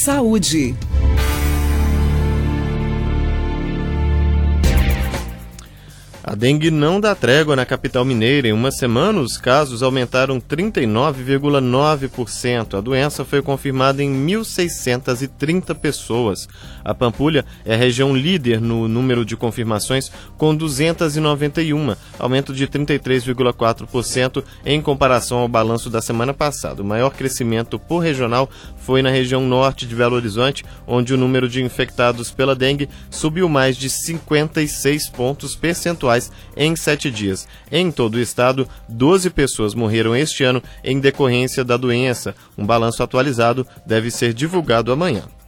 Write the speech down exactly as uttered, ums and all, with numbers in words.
Saúde. A dengue não dá trégua na capital mineira. Em uma semana, os casos aumentaram trinta e nove vírgula nove por cento. A doença foi confirmada em mil seiscentas e trinta pessoas. A Pampulha é a região líder no número de confirmações, com duzentas e noventa e uma, aumento de trinta e três vírgula quatro por cento em comparação ao balanço da semana passada. O maior crescimento por regional foi na região norte de Belo Horizonte, onde o número de infectados pela dengue subiu mais de cinquenta e seis pontos percentuais em sete dias. Em todo o estado, doze pessoas morreram este ano em decorrência da doença. Um balanço atualizado deve ser divulgado amanhã.